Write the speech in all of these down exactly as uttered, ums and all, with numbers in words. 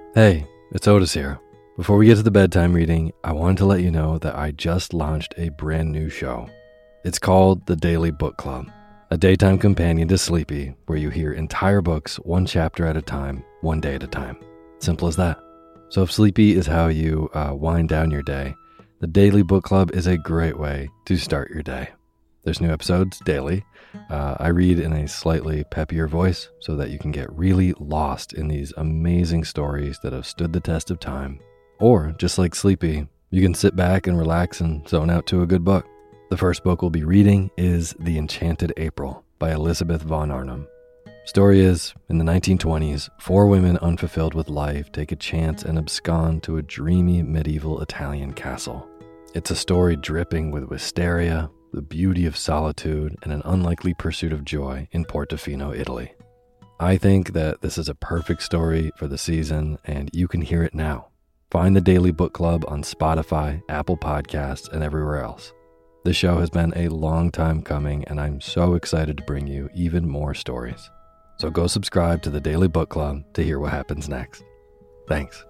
Hey, it's Otis here. Before we get to the bedtime reading, I wanted to let you know that I just launched a brand new show. It's called The Daily Book Club, a daytime companion to Sleepy, where you hear entire books one chapter at a time, one day at a time. Simple as that. So if Sleepy is how you uh, wind down your day, The Daily Book Club is a great way to start your day. There's new episodes daily. Uh, I read in a slightly peppier voice so that you can get really lost in these amazing stories that have stood the test of time. Or, just like Sleepy, you can sit back and relax and zone out to a good book. The first book we'll be reading is The Enchanted April by Elizabeth von Arnim. Story is, in the nineteen twenties, four women unfulfilled with life take a chance and abscond to a dreamy medieval Italian castle. It's a story dripping with wisteria, the beauty of solitude, and an unlikely pursuit of joy in Portofino, Italy. I think that this is a perfect story for the season, and you can hear it now. Find the Daily Book Club on Spotify, Apple Podcasts, and everywhere else. This show has been a long time coming, and I'm so excited to bring you even more stories. So go subscribe to the Daily Book Club to hear what happens next. Thanks.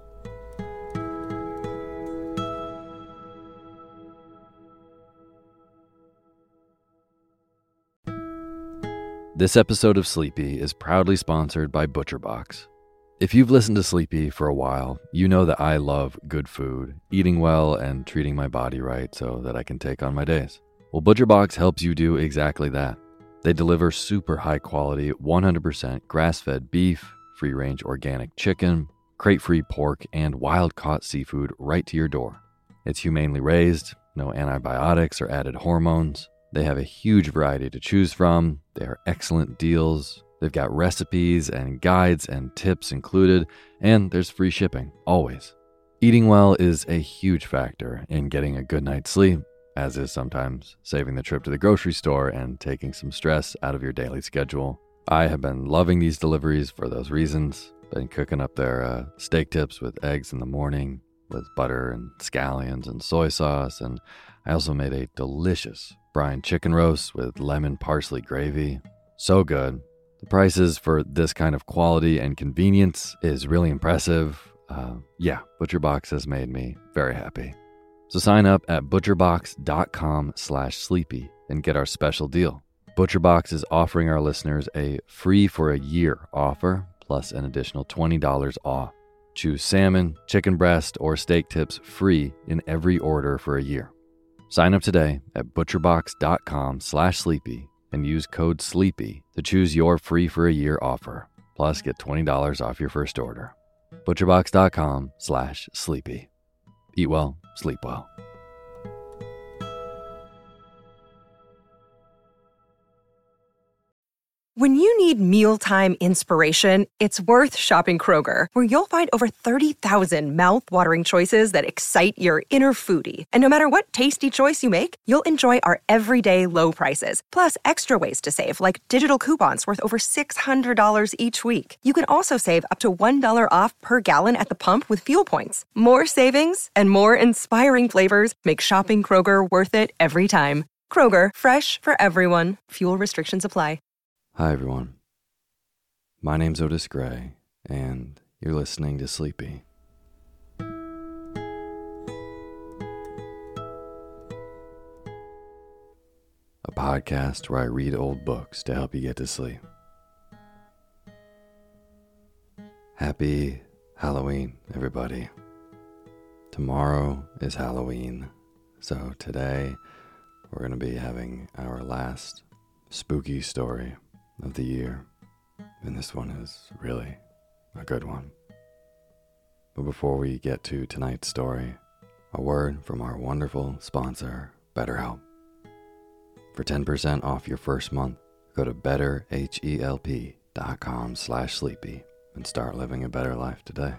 This episode of Sleepy is proudly sponsored by ButcherBox. If you've listened to Sleepy for a while, you know that I love good food, eating well, and treating my body right so that I can take on my days. Well, ButcherBox helps you do exactly that. They deliver super high quality, one hundred percent grass-fed beef, free-range organic chicken, crate-free pork, and wild-caught seafood right to your door. It's humanely raised, no antibiotics or added hormones. They have a huge variety to choose from. They are excellent deals. They've got recipes and guides and tips included, and there's free shipping, always. Eating well is a huge factor in getting a good night's sleep, as is sometimes saving the trip to the grocery store and taking some stress out of your daily schedule. I have been loving these deliveries for those reasons. Been cooking up their uh, steak tips with eggs in the morning, with butter and scallions and soy sauce, and I also made a delicious brine chicken roast with lemon parsley gravy. So good. The prices for this kind of quality and convenience is really impressive. Uh, yeah, ButcherBox has made me very happy. So sign up at butcherbox.com slash sleepy and get our special deal. ButcherBox is offering our listeners a free for a year offer, plus an additional twenty dollars off. Choose salmon, chicken breast, or steak tips free in every order for a year. Sign up today at butcherbox.com slash sleepy and use code SLEEPY to choose your free for a year offer. Plus, get twenty dollars off your first order. butcherbox.com slash sleepy. Eat well, sleep well. When you need mealtime inspiration, it's worth shopping Kroger, where you'll find over thirty thousand mouth-watering choices that excite your inner foodie. And no matter what tasty choice you make, you'll enjoy our everyday low prices, plus extra ways to save, like digital coupons worth over six hundred dollars each week. You can also save up to one dollar off per gallon at the pump with fuel points. More savings and more inspiring flavors make shopping Kroger worth it every time. Kroger, fresh for everyone. Fuel restrictions apply. Hi, everyone. My name's Otis Gray, and you're listening to Sleepy. A podcast where I read old books to help you get to sleep. Happy Halloween, everybody. Tomorrow is Halloween, so today we're going to be having our last spooky story of the year, and this one is really a good one. But before we get to tonight's story, a word from our wonderful sponsor, BetterHelp. For ten percent off your first month, go to betterhelp.com slash sleepy and start living a better life today.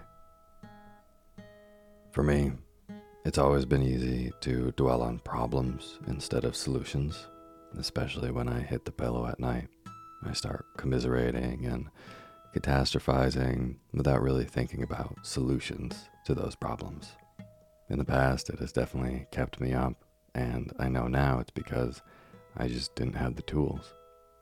For me, it's always been easy to dwell on problems instead of solutions, especially when I hit the pillow at night. I start commiserating and catastrophizing without really thinking about solutions to those problems. In the past, it has definitely kept me up, and I know now it's because I just didn't have the tools.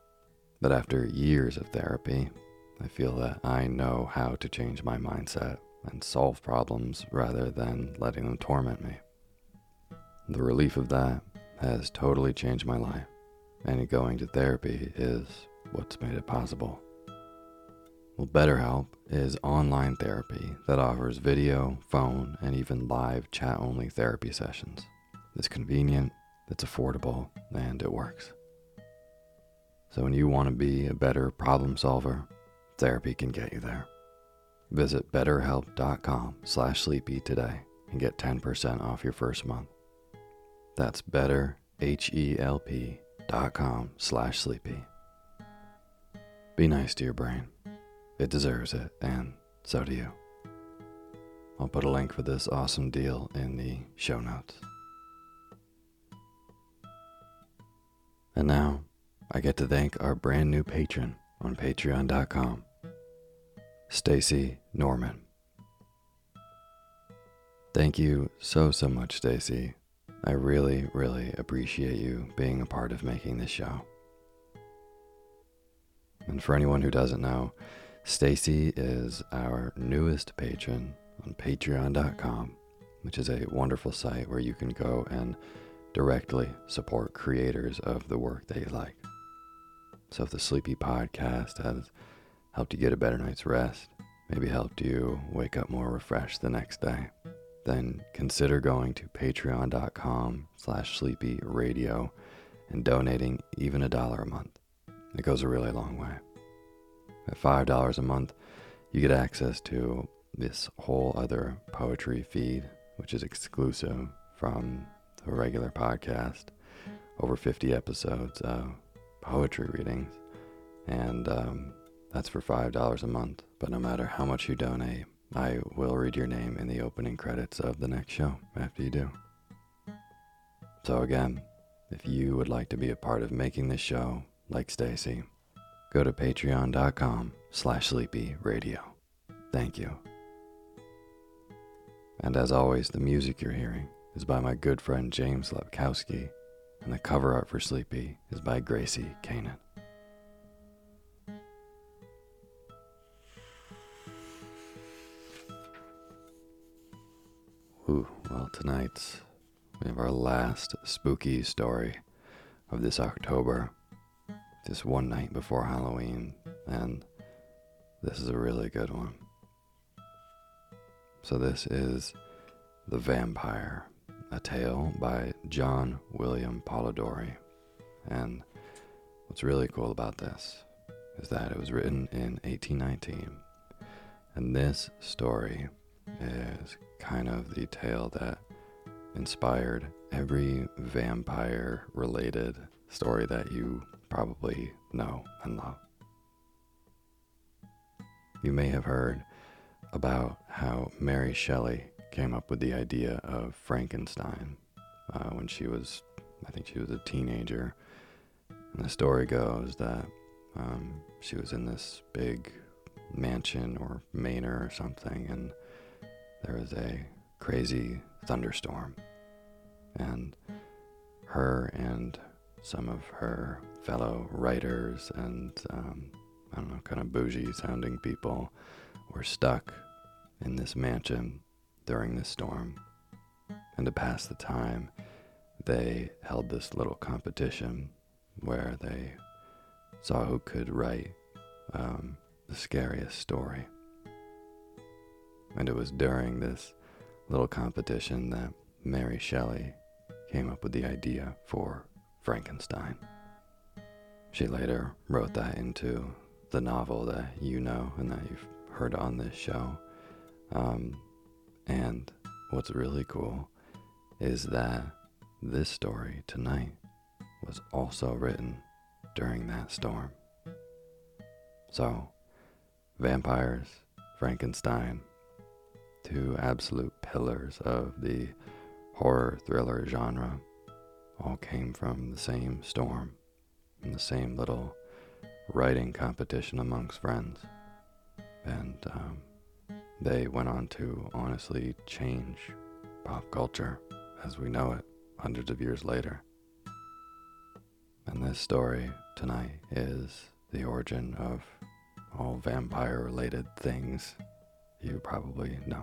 But after years of therapy, I feel that I know how to change my mindset and solve problems rather than letting them torment me. The relief of that has totally changed my life, and going to therapy is what's made it possible. Well, BetterHelp is online therapy that offers video, phone, and even live chat-only therapy sessions. It's convenient, it's affordable, and it works. So when you want to be a better problem solver, therapy can get you there. Visit betterhelp.com slash sleepy today and get ten percent off your first month. That's betterhelp.com slash sleepy. Be nice to your brain. It deserves it, and so do you. I'll put a link for this awesome deal in the show notes. And now, I get to thank our brand new patron on patreon dot com, Stacy Norman. Thank you so, so much, Stacy. I really, really appreciate you being a part of making this show. And for anyone who doesn't know, Stacy is our newest patron on patreon dot com, which is a wonderful site where you can go and directly support creators of the work that you like. So if the Sleepy Podcast has helped you get a better night's rest, maybe helped you wake up more refreshed the next day, then consider going to patreon dot com slash sleepy radio and donating even a dollar a month. It goes a really long way. At five dollars a month, you get access to this whole other poetry feed, which is exclusive from the regular podcast, over fifty episodes of poetry readings, and um, that's for five dollars a month. But no matter how much you donate, I will read your name in the opening credits of the next show after you do. So again, if you would like to be a part of making this show like Stacy, go to patreon dot com slash sleepy radio. Thank you. And as always, the music you're hearing is by my good friend James Lepkowski, and the cover art for Sleepy is by Gracie Kanan. Ooh, well, tonight's we have our last spooky story of this October, just one night before Halloween, and this is a really good one. So this is The Vampire, a tale by John William Polidori. And what's really cool about this is that it was written in eighteen nineteen, and this story is kind of the tale that inspired every vampire-related story that you probably know and love. You may have heard about how Mary Shelley came up with the idea of Frankenstein uh, when she was, I think she was a teenager. And the story goes that um, she was in this big mansion or manor or something, and there was a crazy thunderstorm. And her and some of her fellow writers and, um, I don't know, kind of bougie sounding people were stuck in this mansion during this storm. And to pass the time, they held this little competition where they saw who could write um, the scariest story. And it was during this little competition that Mary Shelley came up with the idea for Frankenstein. She later wrote that into the novel that you know and that you've heard on this show. Um, and what's really cool is that this story tonight was also written during that storm. So, vampires, Frankenstein, two absolute pillars of the horror thriller genre, all came from the same storm and the same little writing competition amongst friends. And um, they went on to honestly change pop culture as we know it hundreds of years later. And this story tonight is the origin of all vampire-related things you probably know.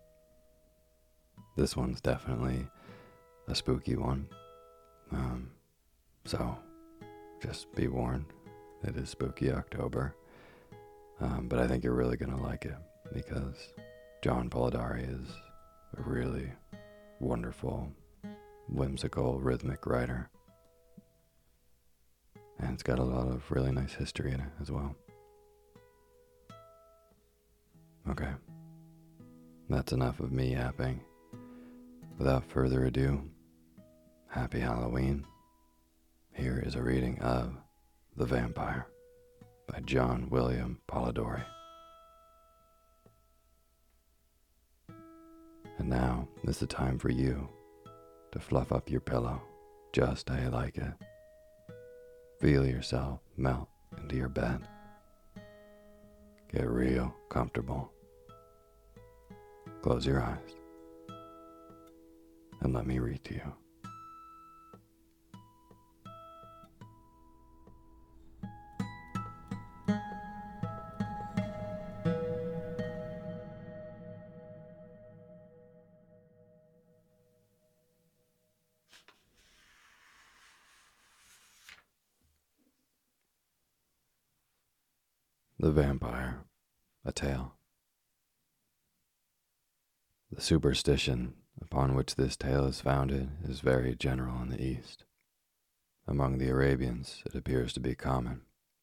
This one's definitely a spooky one. Um, so just be warned, it is spooky October. Um, but I think you're really going to like it because John Polidori is a really wonderful, whimsical, rhythmic writer. And it's got a lot of really nice history in it as well. Okay, that's enough of me yapping. Without further ado, happy Halloween. Here is a reading of The Vampire by John William Polidori. And now is the time for you to fluff up your pillow just how you like it. Feel yourself melt into your bed. Get real comfortable. Close your eyes and let me read to you. The Vampire, a Tale. The superstition upon which this tale is founded is very general in the East. Among the Arabians, it appears to be common.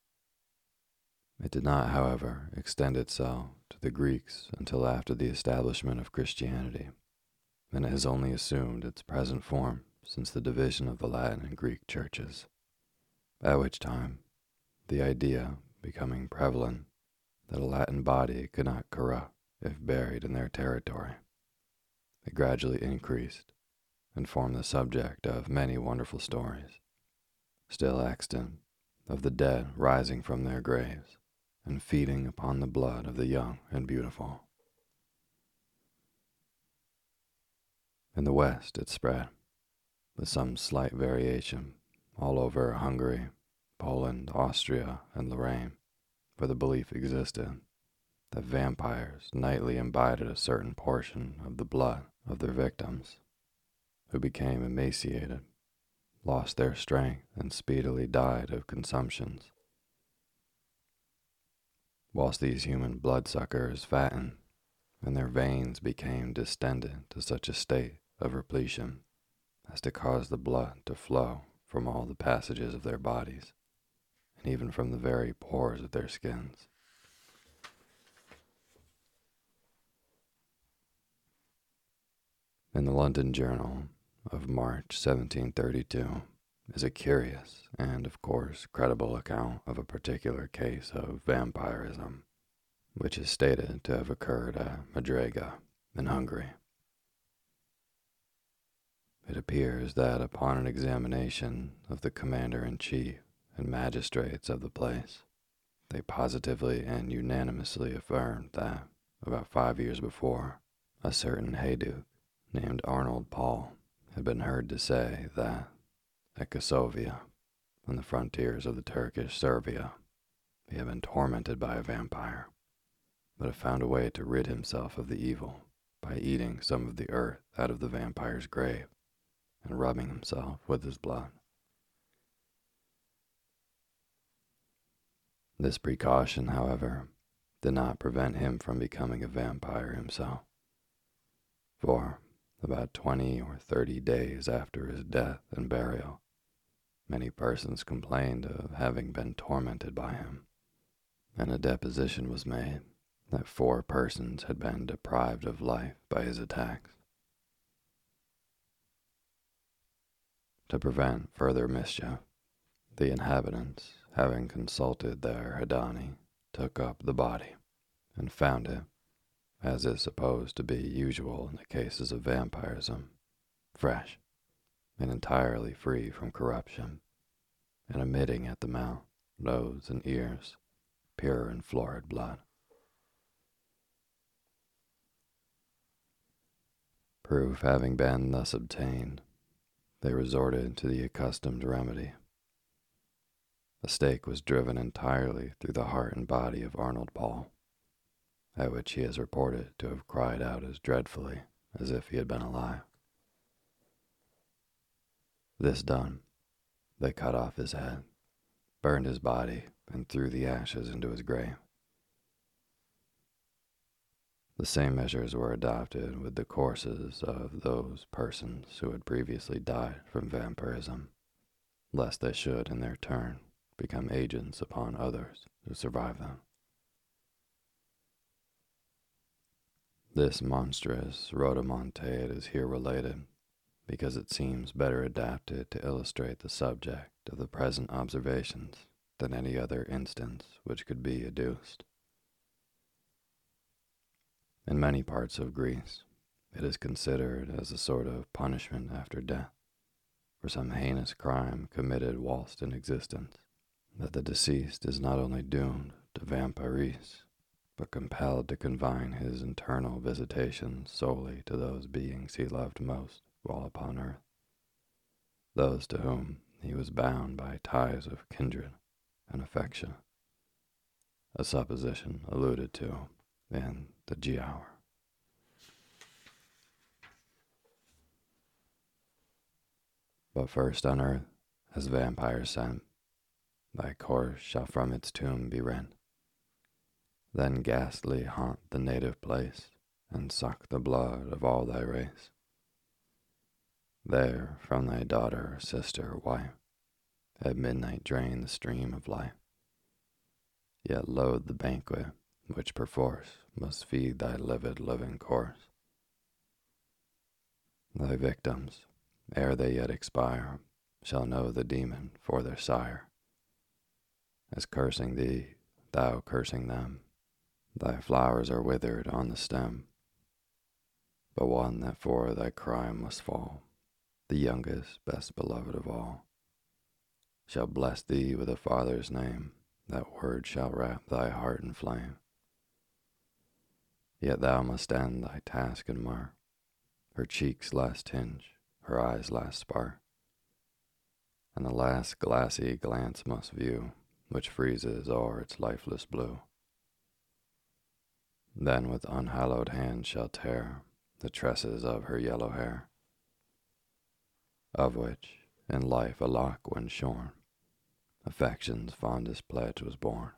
It did not, however, extend itself to the Greeks until after the establishment of Christianity, and it has only assumed its present form since the division of the Latin and Greek churches, at which time the idea becoming prevalent that a Latin body could not corrupt if buried in their territory. It gradually increased and formed the subject of many wonderful stories, still extant, of the dead rising from their graves and feeding upon the blood of the young and beautiful. In the West it spread, with some slight variation, all over Hungary, Poland, Austria, and Lorraine, where the belief existed that vampires nightly imbibed a certain portion of the blood of their victims, who became emaciated, lost their strength, and speedily died of consumptions. Whilst these human bloodsuckers fattened, and their veins became distended to such a state of repletion as to cause the blood to flow from all the passages of their bodies, and even from the very pores of their skins. In the London Journal of March seventeen thirty-two is a curious and, of course, credible account of a particular case of vampirism, which is stated to have occurred at Madrega in Hungary. It appears that upon an examination of the commander-in-chief and magistrates of the place, they positively and unanimously affirmed that, about five years before, a certain Hayduke named Arnold Paul had been heard to say that at Kosovia, on the frontiers of the Turkish Serbia, he had been tormented by a vampire, but had found a way to rid himself of the evil by eating some of the earth out of the vampire's grave and rubbing himself with his blood. This precaution, however, did not prevent him from becoming a vampire himself, for about twenty or thirty days after his death and burial, many persons complained of having been tormented by him, and a deposition was made that four persons had been deprived of life by his attacks. To prevent further mischief, the inhabitants, having consulted their Hadani, took up the body and found it, as is supposed to be usual in the cases of vampirism, fresh and entirely free from corruption, and emitting at the mouth, nose, and ears pure and florid blood. Proof having been thus obtained, they resorted to the accustomed remedy. A stake was driven entirely through the heart and body of Arnold Paul, at which he is reported to have cried out as dreadfully as if he had been alive. This done, they cut off his head, burned his body, and threw the ashes into his grave. The same measures were adopted with the corpses of those persons who had previously died from vampirism, lest they should, in their turn, become agents upon others who survived them. This monstrous rhodomontade is here related because it seems better adapted to illustrate the subject of the present observations than any other instance which could be adduced. In many parts of Greece, it is considered as a sort of punishment after death for some heinous crime committed whilst in existence, that the deceased is not only doomed to vampiris, but compelled to confine his internal visitations solely to those beings he loved most while upon earth, those to whom he was bound by ties of kindred and affection, a supposition alluded to in the Giaour. But first on earth, as vampires sent, thy corse shall from its tomb be rent, then ghastly haunt the native place, and suck the blood of all thy race. There from thy daughter, sister, wife, at midnight drain the stream of life, yet loathe the banquet which perforce must feed thy livid living corse. Thy victims, ere they yet expire, shall know the demon for their sire, as cursing thee, thou cursing them, thy flowers are withered on the stem, but one that for thy crime must fall, the youngest, best beloved of all, shall bless thee with a father's name, that word shall wrap thy heart in flame. Yet thou must end thy task and mark her cheek's last tinge, her eyes' last spark, and the last glassy glance must view, which freezes o'er its lifeless blue. Then with unhallowed hand shall tear the tresses of her yellow hair, of which, in life a lock when shorn, affection's fondest pledge was born,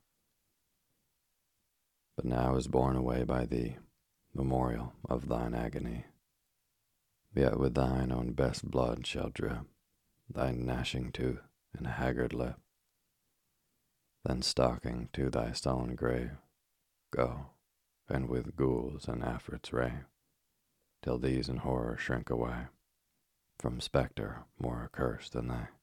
but now is borne away by thee, memorial of thine agony. Yet with thine own best blood shall drip thy gnashing tooth and haggard lip. Then stalking to thy sullen grave, go, and with ghouls and afrits rave, till these in horror shrink away from spectre more accursed than they.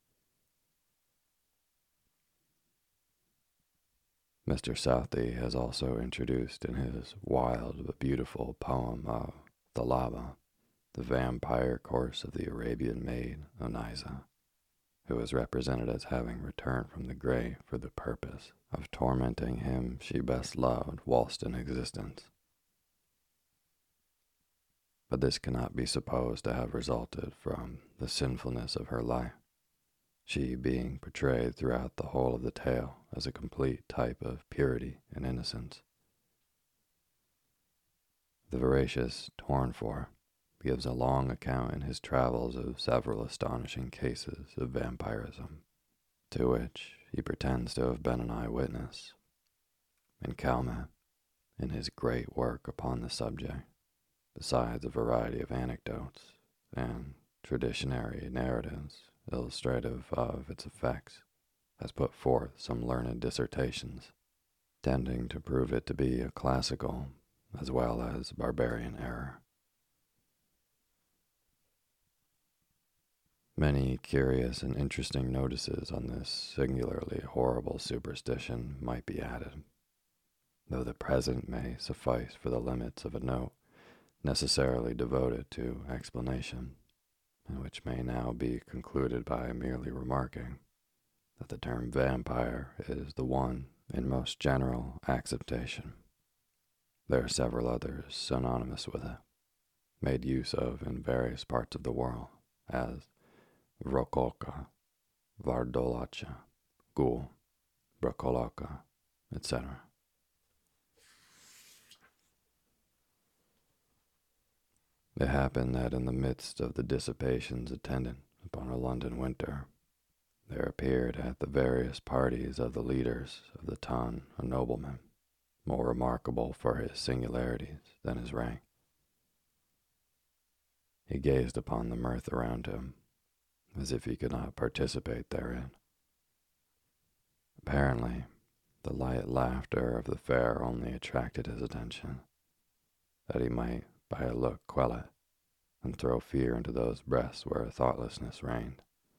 Mister Southey has also introduced in his wild but beautiful poem of Thalaba the vampire course of the Arabian maid Oniza, who is represented as having returned from the grave for the purpose of tormenting him she best loved whilst in existence. But this cannot be supposed to have resulted from the sinfulness of her life, she being portrayed throughout the whole of the tale as a complete type of purity and innocence. The veracious Tournefort gives a long account in his travels of several astonishing cases of vampirism, to which he pretends to have been an eyewitness. And Calmet, in his great work upon the subject, besides a variety of anecdotes and traditionary narratives illustrative of its effects, has put forth some learned dissertations, tending to prove it to be a classical as well as barbarian error. Many curious and interesting notices on this singularly horrible superstition might be added, though the present may suffice for the limits of a note necessarily devoted to explanation, and which may now be concluded by merely remarking that the term vampire is the one in most general acceptation. There are several others synonymous with it, made use of in various parts of the world, as Vrokolka, Vardolacha, Ghoul, Brokoloka, et cetera. It happened that in the midst of the dissipations attendant upon a London winter, there appeared at the various parties of the leaders of the ton a nobleman, more remarkable for his singularities than his rank. He gazed upon the mirth around him, as if he could not participate therein. Apparently, the light laughter of the fair only attracted his attention, that he might by a look quell it, and throw fear into those breasts where thoughtlessness reigned.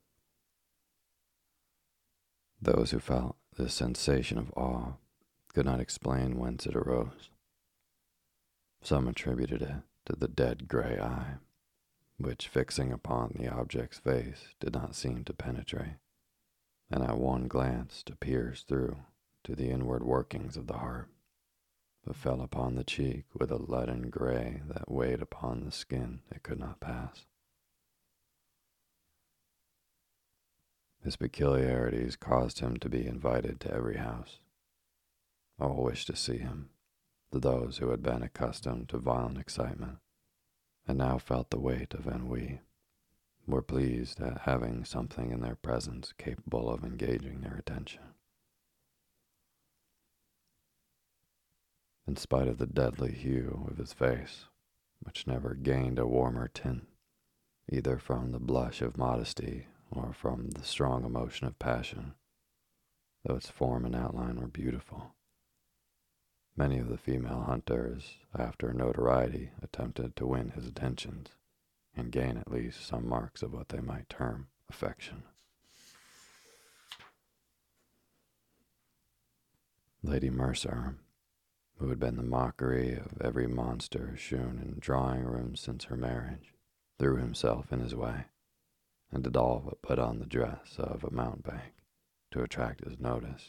Those who felt this sensation of awe could not explain whence it arose. Some attributed it to the dead gray eye, which, fixing upon the object's face, did not seem to penetrate, and at one glance to pierce through to the inward workings of the heart, but fell upon the cheek with a leaden gray that weighed upon the skin it could not pass. His peculiarities caused him to be invited to every house. All wished to see him, to those who had been accustomed to violent excitement, and now felt the weight of ennui, were pleased at having something in their presence capable of engaging their attention. In spite of the deadly hue of his face, which never gained a warmer tint, either from the blush of modesty or from the strong emotion of passion, though its form and outline were beautiful, many of the female hunters, after notoriety, attempted to win his attentions and gain at least some marks of what they might term affection. Lady Mercer, who had been the mockery of every monster shewn in drawing-rooms since her marriage, threw himself in his way, and did all but put on the dress of a mountebank to attract his notice.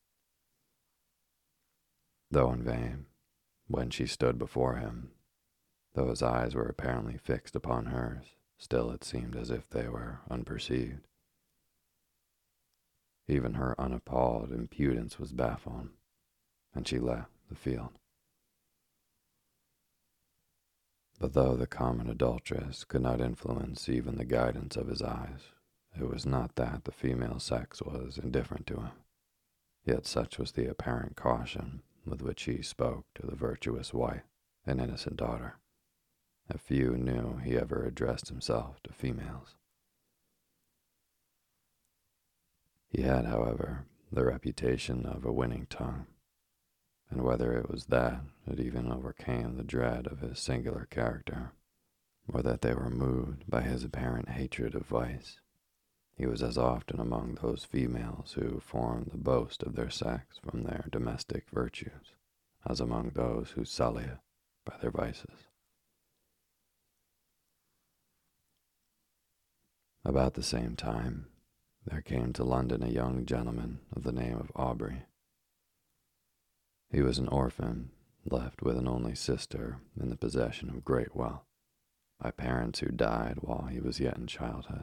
Though in vain, when she stood before him, though his eyes were apparently fixed upon hers, still it seemed as if they were unperceived. Even her unappalled impudence was baffled, and she left the field. But though the common adulteress could not influence even the guidance of his eyes, it was not that the female sex was indifferent to him, yet such was the apparent caution with which he spoke to the virtuous wife and innocent daughter, that few knew he ever addressed himself to females. He had, however, the reputation of a winning tongue, and whether it was that it even overcame the dread of his singular character, or that they were moved by his apparent hatred of vice, he was as often among those females who form the boast of their sex from their domestic virtues, as among those who sully it by their vices. About the same time, there came to London a young gentleman of the name of Aubrey. He was an orphan, left with an only sister in the possession of great wealth, by parents who died while he was yet in childhood.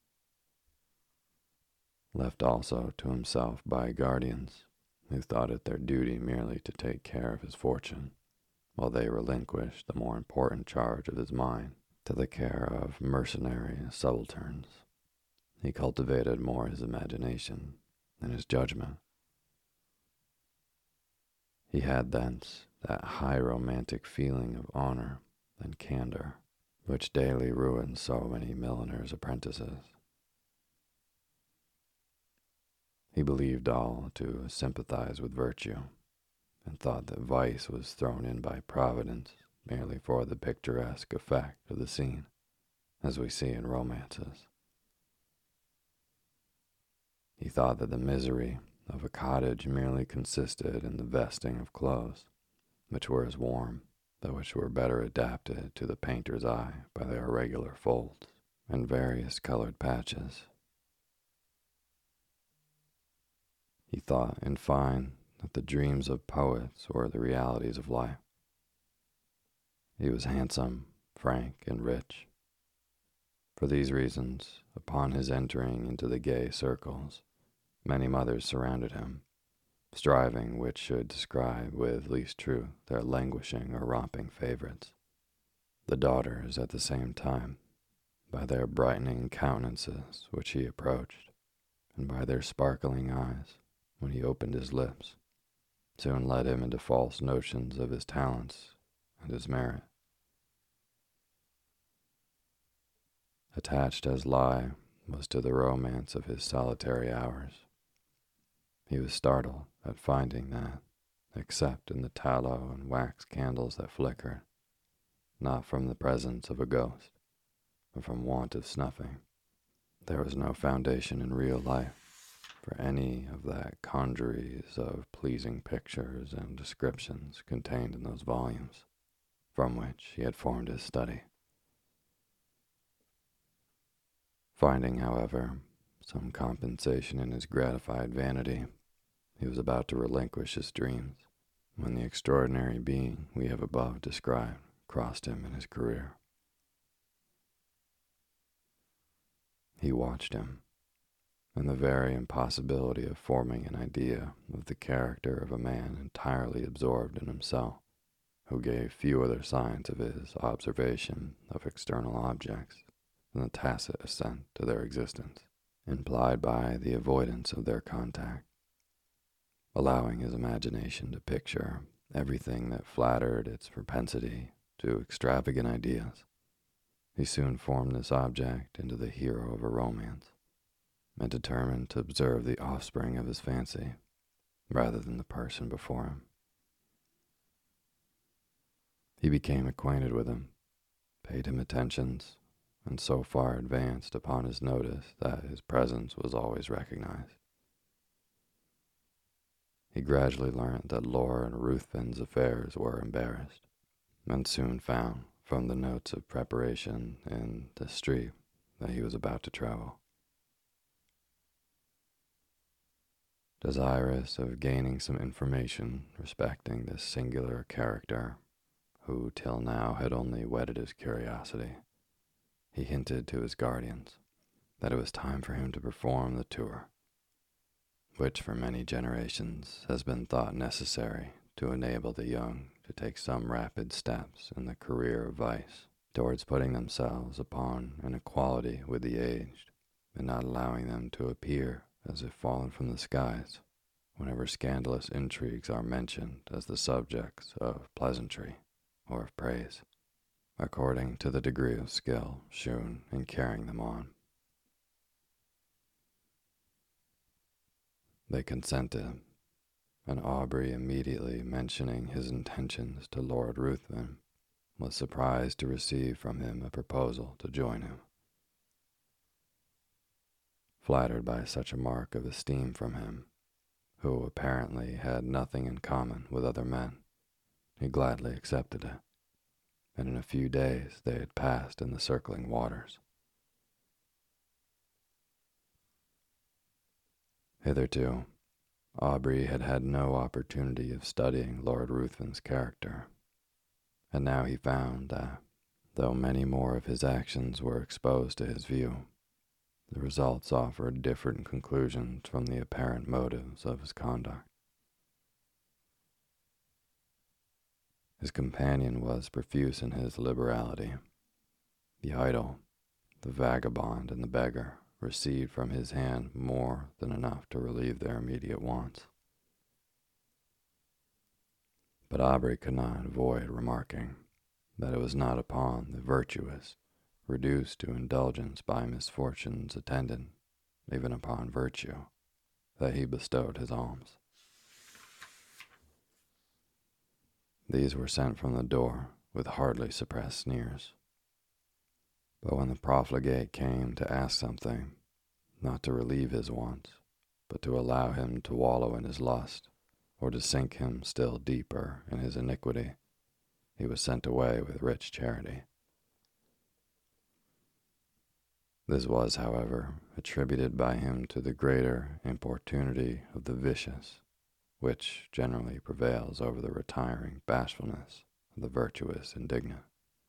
Left also to himself by guardians who thought it their duty merely to take care of his fortune, while they relinquished the more important charge of his mind to the care of mercenary subalterns. He cultivated more his imagination than his judgment. He had thence that high romantic feeling of honor and candor which daily ruins so many milliners' apprentices. He believed all to sympathize with virtue, and thought that vice was thrown in by Providence merely for the picturesque effect of the scene, as we see in romances. He thought that the misery of a cottage merely consisted in the vesting of clothes, which were as warm, though which were better adapted to the painter's eye by their irregular folds and various colored patches. He thought, in fine, that the dreams of poets were the realities of life. He was handsome, frank, and rich. For these reasons, upon his entering into the gay circles, many mothers surrounded him, striving which should describe with least truth their languishing or romping favorites, the daughters at the same time, by their brightening countenances which he approached, and by their sparkling eyes when he opened his lips, soon led him into false notions of his talents and his merit. Attached as lie was to the romance of his solitary hours, he was startled at finding that, except in the tallow and wax candles that flickered, not from the presence of a ghost, but from want of snuffing, there was no foundation in real life for any of that congeries of pleasing pictures and descriptions contained in those volumes, from which he had formed his study. Finding, however, some compensation in his gratified vanity, he was about to relinquish his dreams, when the extraordinary being we have above described crossed him in his career. He watched him, and the very impossibility of forming an idea of the character of a man entirely absorbed in himself, who gave few other signs of his observation of external objects than the tacit assent to their existence, implied by the avoidance of their contact. Allowing his imagination to picture everything that flattered its propensity to extravagant ideas, he soon formed this object into the hero of a romance, and determined to observe the offspring of his fancy rather than the person before him. He became acquainted with him, paid him attentions, and so far advanced upon his notice that his presence was always recognized. He gradually learnt that Laura and Ruthven's affairs were embarrassed, and soon found, from the notes of preparation in the street, that he was about to travel. Desirous of gaining some information respecting this singular character, who till now had only whetted his curiosity, he hinted to his guardians that it was time for him to perform the tour, which for many generations has been thought necessary to enable the young to take some rapid steps in the career of vice towards putting themselves upon an equality with the aged, and not allowing them to appear as if fallen from the skies whenever scandalous intrigues are mentioned as the subjects of pleasantry or of praise, according to the degree of skill shewn in carrying them on. They consented, and Aubrey, immediately mentioning his intentions to Lord Ruthven, was surprised to receive from him a proposal to join him. Flattered by such a mark of esteem from him, who apparently had nothing in common with other men, he gladly accepted it, and in a few days they had passed in the circling waters. Hitherto, Aubrey had had no opportunity of studying Lord Ruthven's character, and now he found that, though many more of his actions were exposed to his view, the results offered different conclusions from the apparent motives of his conduct. His companion was profuse in his liberality. The idle, the vagabond, and the beggar received from his hand more than enough to relieve their immediate wants. But Aubrey could not avoid remarking that it was not upon the virtuous, reduced to indulgence by misfortunes attendant, even upon virtue, that he bestowed his alms. These were sent from the door with hardly suppressed sneers. But when the profligate came to ask something, not to relieve his wants, but to allow him to wallow in his lust, or to sink him still deeper in his iniquity, he was sent away with rich charity. This was, however, attributed by him to the greater importunity of the vicious, which generally prevails over the retiring bashfulness of the virtuous indignant.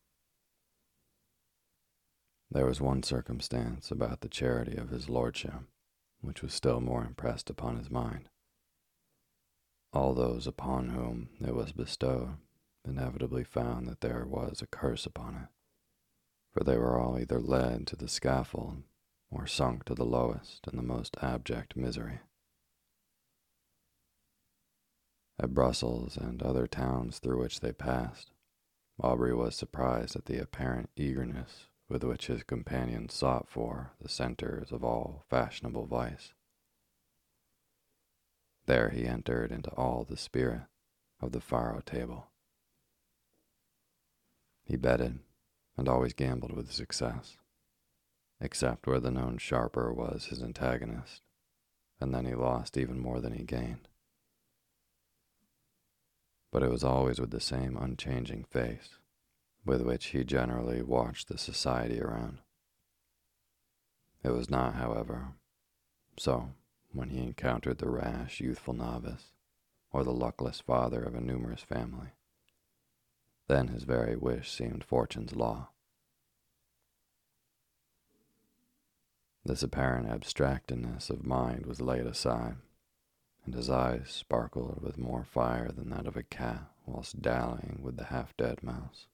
There was one circumstance about the charity of his lordship which was still more impressed upon his mind. All those upon whom it was bestowed inevitably found that there was a curse upon it, for they were all either led to the scaffold or sunk to the lowest and the most abject misery. At Brussels and other towns through which they passed, Aubrey was surprised at the apparent eagerness with which his companions sought for the centers of all fashionable vice. There he entered into all the spirit of the faro table. He betted and always gambled with success, except where the known sharper was his antagonist, and then he lost even more than he gained. But it was always with the same unchanging face with which he generally watched the society around. It was not, however, so when he encountered the rash, youthful novice, or the luckless father of a numerous family. Then his very wish seemed fortune's law. This apparent abstractedness of mind was laid aside, and his eyes sparkled with more fire than that of a cat whilst dallying with the half-dead mouse.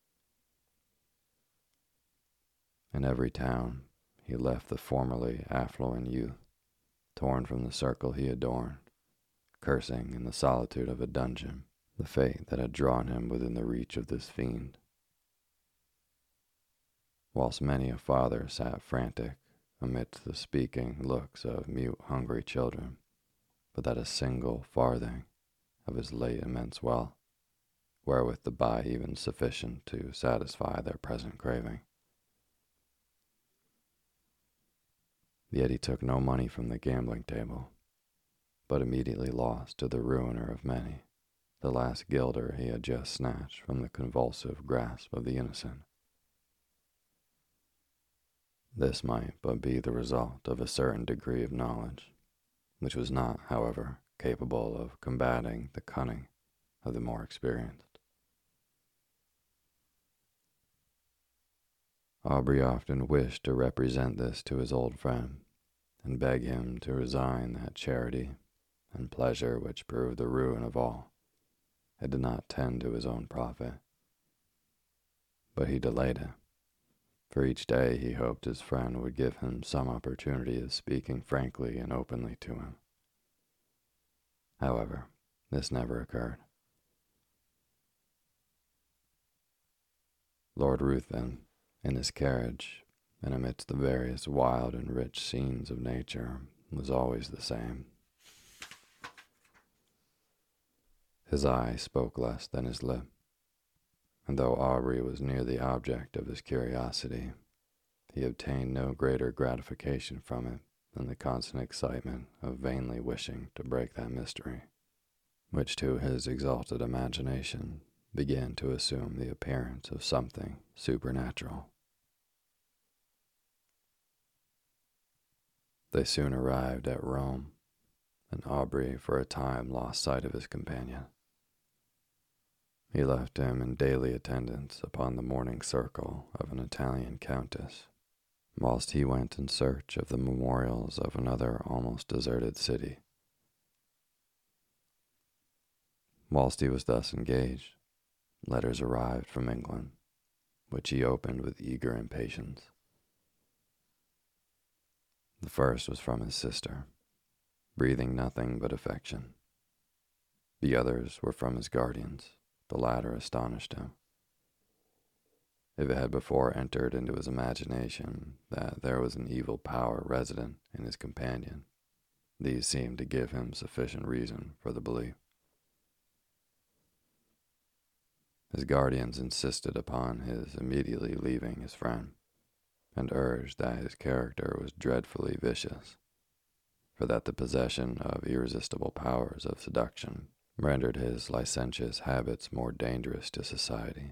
In every town he left the formerly affluent youth, torn from the circle he adorned, cursing in the solitude of a dungeon the fate that had drawn him within the reach of this fiend. Whilst many a father sat frantic amidst the speaking looks of mute, hungry children, without a single farthing of his late immense wealth, wherewith to buy even sufficient to satisfy their present craving. Yet he took no money from the gambling table, but immediately lost to the ruiner of many the last guilder he had just snatched from the convulsive grasp of the innocent. This might but be the result of a certain degree of knowledge, which was not, however, capable of combating the cunning of the more experienced. Aubrey often wished to represent this to his old friend, and beg him to resign that charity and pleasure which proved the ruin of all. It did not tend to his own profit. But he delayed it, for each day he hoped his friend would give him some opportunity of speaking frankly and openly to him. However, this never occurred. Lord Ruthven, in his carriage, and amidst the various wild and rich scenes of nature, was always the same. His eye spoke less than his lip, and though Aubrey was near the object of his curiosity, he obtained no greater gratification from it than the constant excitement of vainly wishing to break that mystery, which to his exalted imagination began to assume the appearance of something supernatural. They soon arrived at Rome, and Aubrey for a time lost sight of his companion. He left him in daily attendance upon the morning circle of an Italian countess, whilst he went in search of the memorials of another almost deserted city. Whilst he was thus engaged, letters arrived from England, which he opened with eager impatience. The first was from his sister, breathing nothing but affection. The others were from his guardians. The latter astonished him. If it had before entered into his imagination that there was an evil power resident in his companion, these seemed to give him sufficient reason for the belief. His guardians insisted upon his immediately leaving his friend, and urged that his character was dreadfully vicious, for that the possession of irresistible powers of seduction rendered his licentious habits more dangerous to society.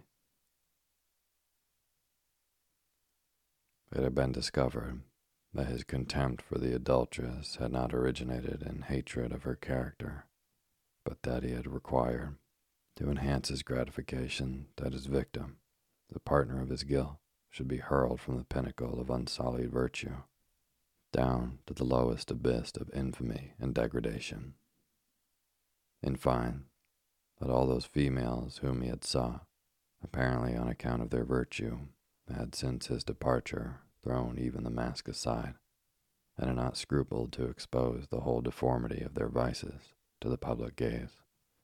It had been discovered that his contempt for the adulteress had not originated in hatred of her character, but that he had required, to enhance his gratification, that his victim, the partner of his guilt, should be hurled from the pinnacle of unsullied virtue, down to the lowest abyss of infamy and degradation. In fine, but all those females whom he had sought, apparently on account of their virtue, had since his departure thrown even the mask aside, and had not scrupled to expose the whole deformity of their vices to the public gaze.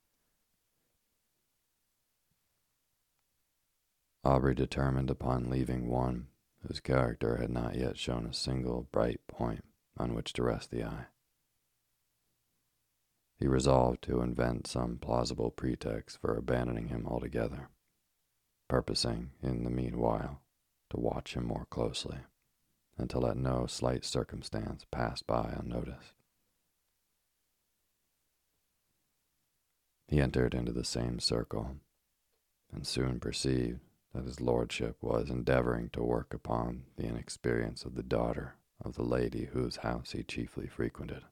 Aubrey determined upon leaving one whose character had not yet shown a single bright point on which to rest the eye. He resolved to invent some plausible pretext for abandoning him altogether, purposing, in the meanwhile, to watch him more closely, and to let no slight circumstance pass by unnoticed. He entered into the same circle, and soon perceived that his lordship was endeavoring to work upon the inexperience of the daughter of the lady whose house he chiefly frequented.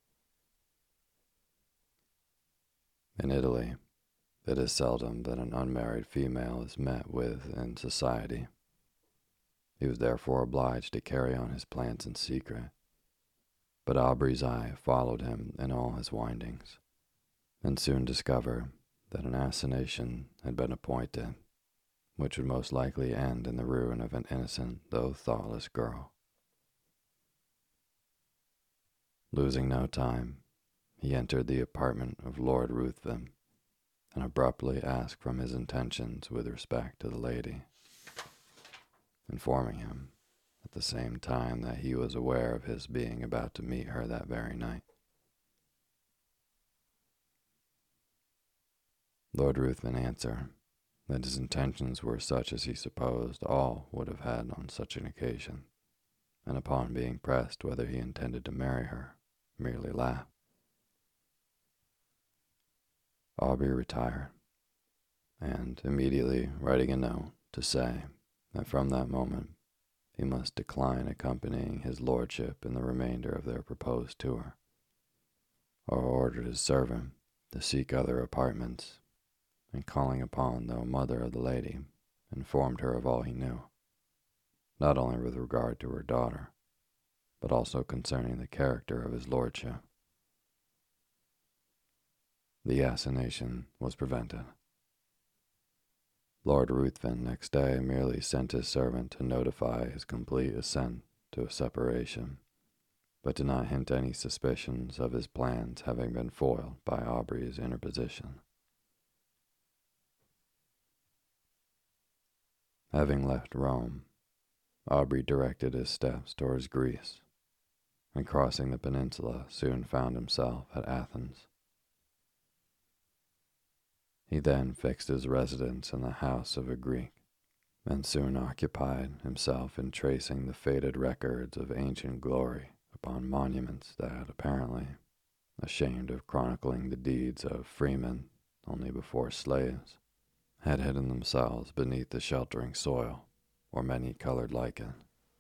In Italy, it is seldom that an unmarried female is met with in society. He was therefore obliged to carry on his plans in secret, but Aubrey's eye followed him in all his windings, and soon discovered that an assignation had been appointed, which would most likely end in the ruin of an innocent though thoughtless girl. Losing no time, he entered the apartment of Lord Ruthven, and abruptly asked from his intentions with respect to the lady, informing him at the same time that he was aware of his being about to meet her that very night. Lord Ruthven answered that his intentions were such as he supposed all would have had on such an occasion, and upon being pressed whether he intended to marry her, merely laughed. Aubrey retired, and immediately writing a note to say that from that moment he must decline accompanying his lordship in the remainder of their proposed tour, or ordered his servant to seek other apartments, and calling upon the mother of the lady, informed her of all he knew, not only with regard to her daughter, but also concerning the character of his lordship. The assignation was prevented. Lord Ruthven next day merely sent his servant to notify his complete assent to a separation, but did not hint any suspicions of his plans having been foiled by Aubrey's interposition. Having left Rome, Aubrey directed his steps towards Greece, and crossing the peninsula soon found himself at Athens. He then fixed his residence in the house of a Greek, and soon occupied himself in tracing the faded records of ancient glory upon monuments that, apparently, ashamed of chronicling the deeds of freemen only before slaves, had hidden themselves beneath the sheltering soil or many-colored lichen.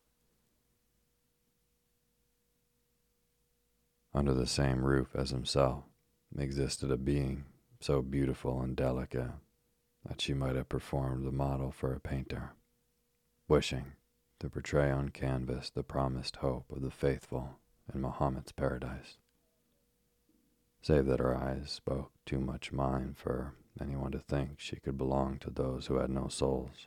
Under the same roof as himself existed a being so beautiful and delicate that she might have performed the model for a painter, wishing to portray on canvas the promised hope of the faithful in Mahomet's paradise, save that her eyes spoke too much mind for anyone to think she could belong to those who had no souls.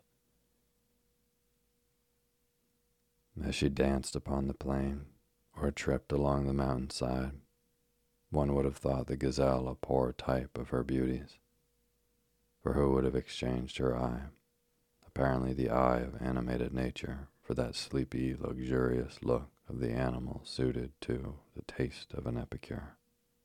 As she danced upon the plain or tripped along the mountainside, one would have thought the gazelle a poor type of her beauties, for who would have exchanged her eye, apparently the eye of animated nature, for that sleepy, luxurious look of the animal suited to the taste of an epicure?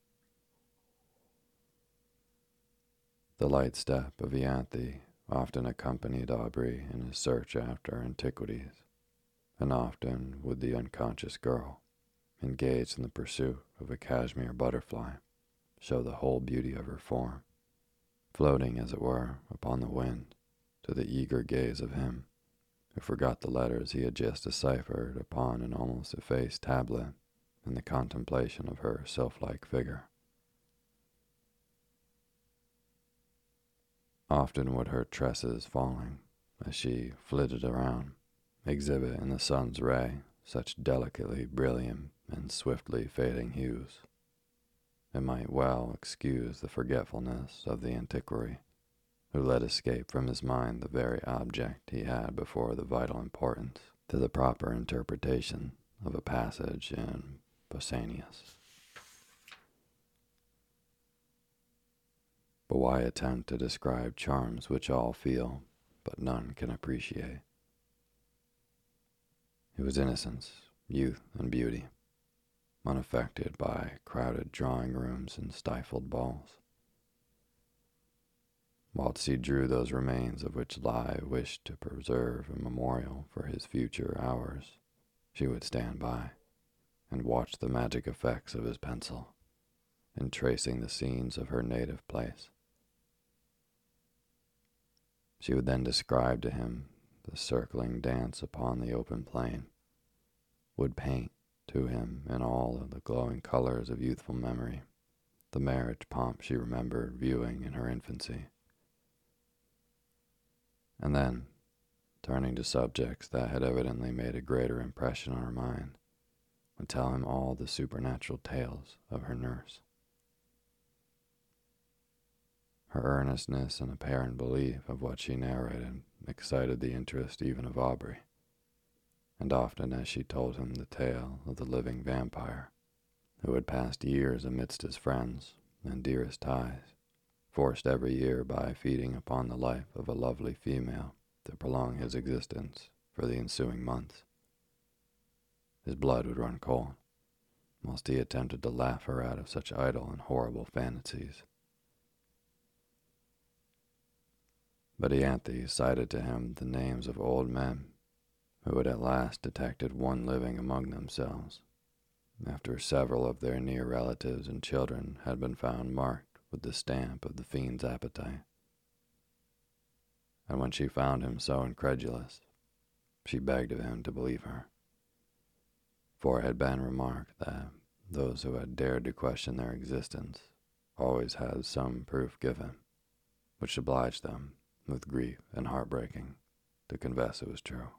The light step of Ianthe often accompanied Aubrey in his search after antiquities, and often would the unconscious girl, engaged in the pursuit of a cashmere butterfly, show the whole beauty of her form, floating, as it were, upon the wind, to the eager gaze of him who forgot the letters he had just deciphered upon an almost effaced tablet in the contemplation of her sylph-like figure. Often would her tresses falling, as she flitted around, exhibit in the sun's ray such delicately brilliant and swiftly fading hues, it might well excuse the forgetfulness of the antiquary, who let escape from his mind the very object he had before the vital importance to the proper interpretation of a passage in Pausanias. But why attempt to describe charms which all feel, but none can appreciate? It was innocence, youth, and beauty, unaffected by crowded drawing rooms and stifled balls. Whilst he drew those remains of which Lie wished to preserve a memorial for his future hours, she would stand by and watch the magic effects of his pencil in tracing the scenes of her native place. She would then describe to him the circling dance upon the open plain, would paint to him in all of the glowing colors of youthful memory the marriage pomp she remembered viewing in her infancy. And then, turning to subjects that had evidently made a greater impression on her mind, would tell him all the supernatural tales of her nurse. Her earnestness and apparent belief of what she narrated excited the interest even of Aubrey, and often as she told him the tale of the living vampire, who had passed years amidst his friends and dearest ties, forced every year by feeding upon the life of a lovely female to prolong his existence for the ensuing months, his blood would run cold, whilst he attempted to laugh her out of such idle and horrible fantasies. But Ianthe cited to him the names of old men who had at last detected one living among themselves, after several of their near relatives and children had been found marked with the stamp of the fiend's appetite. And when she found him so incredulous, she begged of him to believe her, for it had been remarked that those who had dared to question their existence always had some proof given, which obliged them, with grief and heartbreaking, to confess it was true.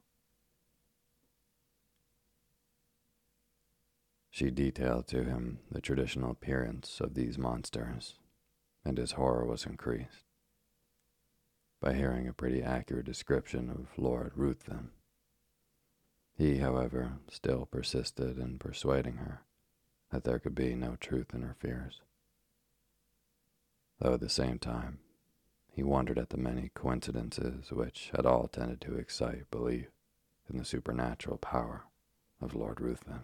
She detailed to him the traditional appearance of these monsters, and his horror was increased by hearing a pretty accurate description of Lord Ruthven. He, however, still persisted in persuading her that there could be no truth in her fears, though at the same time he wondered at the many coincidences which had all tended to excite belief in the supernatural power of Lord Ruthven.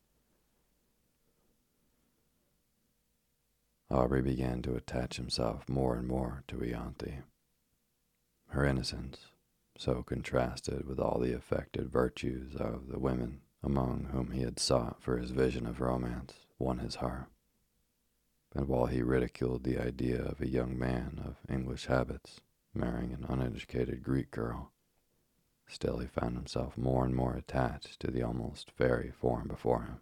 Aubrey began to attach himself more and more to Ianthe. Her innocence, so contrasted with all the affected virtues of the women among whom he had sought for his vision of romance, won his heart. And while he ridiculed the idea of a young man of English habits marrying an uneducated Greek girl, still he found himself more and more attached to the almost fairy form before him.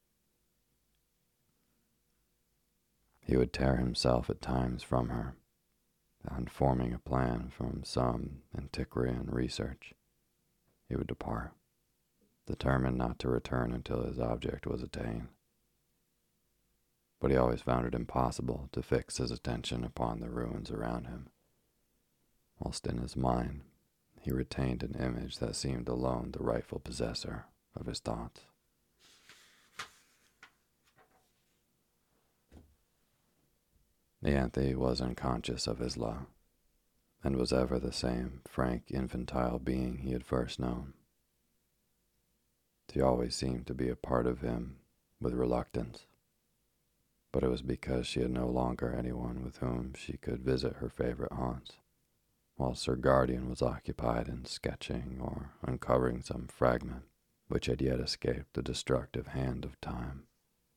He would tear himself at times from her, and forming a plan from some antiquarian research, he would depart, determined not to return until his object was attained. But he always found it impossible to fix his attention upon the ruins around him, whilst in his mind he retained an image that seemed alone the rightful possessor of his thoughts. Ianthe was unconscious of his love, and was ever the same frank infantile being he had first known. She always seemed to be a part of him with reluctance, but it was because she had no longer anyone with whom she could visit her favorite haunts, whilst her guardian was occupied in sketching or uncovering some fragment which had yet escaped the destructive hand of time.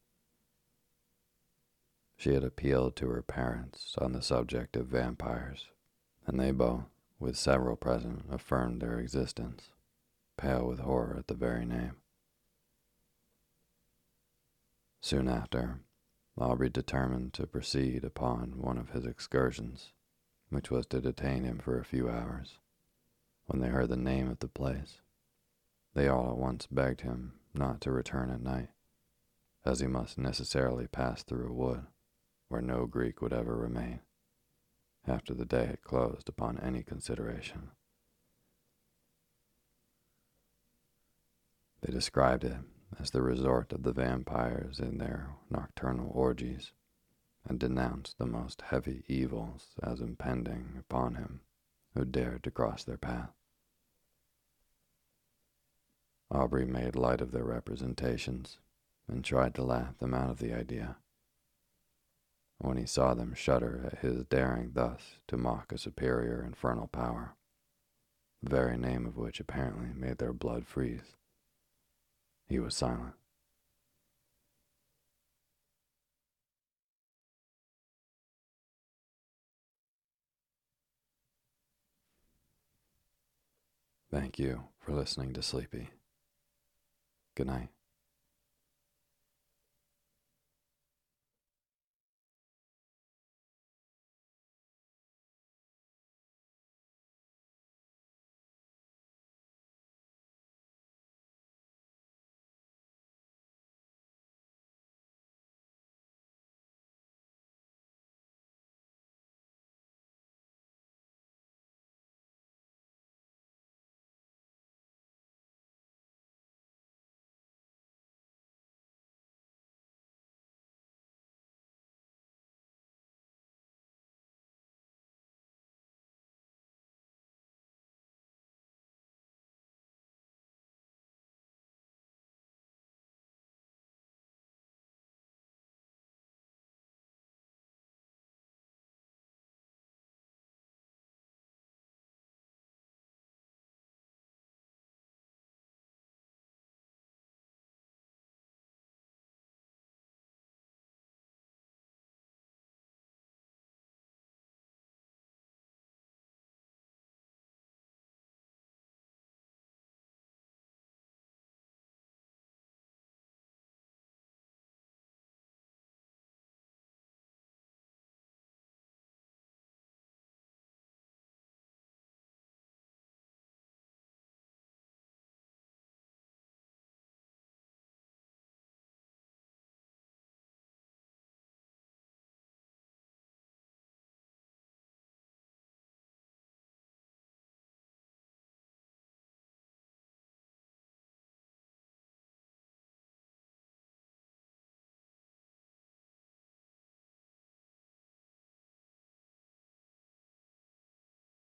She had appealed to her parents on the subject of vampires, and they both, with several present, affirmed their existence, pale with horror at the very name. Soon after, Aubrey determined to proceed upon one of his excursions, which was to detain him for a few hours. When they heard the name of the place, they all at once begged him not to return at night, as he must necessarily pass through a wood, where no Greek would ever remain, after the day had closed upon any consideration. They described it as the resort of the vampires in their nocturnal orgies, and denounced the most heavy evils as impending upon him who dared to cross their path. Aubrey made light of their representations and tried to laugh them out of the idea. When he saw them shudder at his daring thus to mock a superior infernal power, the very name of which apparently made their blood freeze, he was silent. Thank you for listening to Sleepy. Good night.